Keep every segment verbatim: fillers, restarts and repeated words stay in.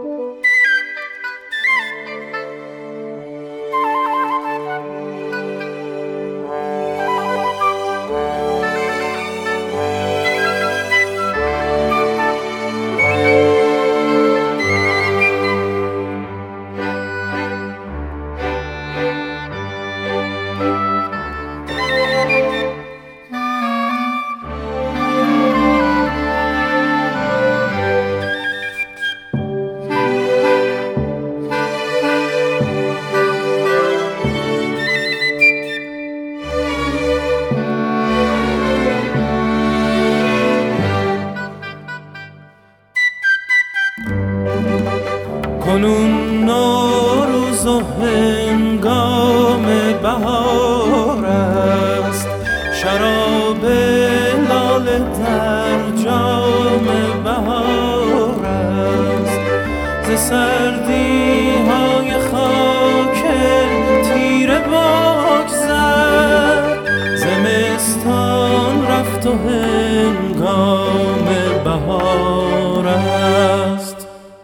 کنون نوروز و هنگام بهار است، شراب لاله در جام بهار است. ز سردی های خاک تیره بگذر، زمستان رفت و هنگام بهار است.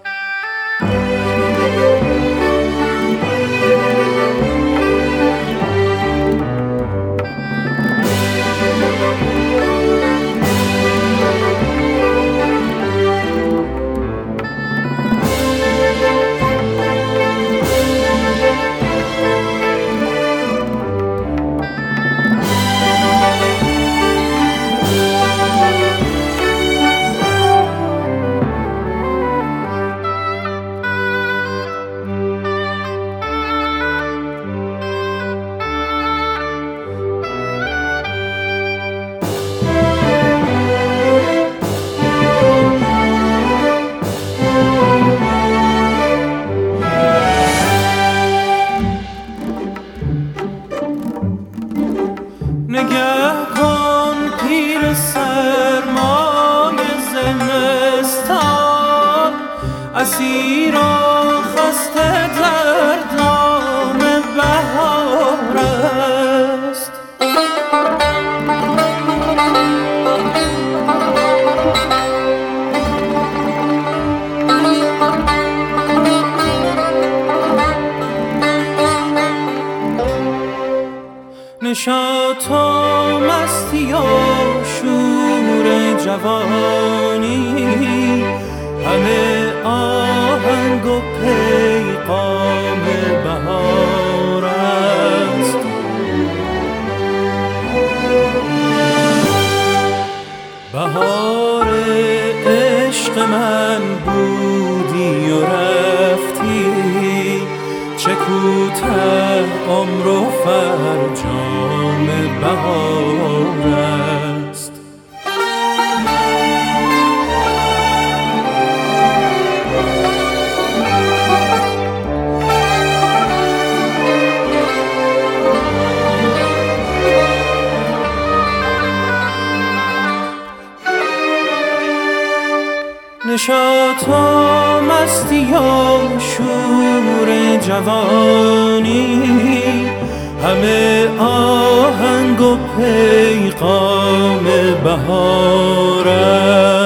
نگه کن پیر سرمای زمستان، اسیر و خسته در دام بهار است. نشاط و مستی و شور جوانی، همه آهنگ و پیغام بهار است. بهار عشق من بودی و رفتی، چه کوته عمر و فرجام بهار است. نشاط و مستی و شور جوانی، همه آهنگ و پیغام بهار است.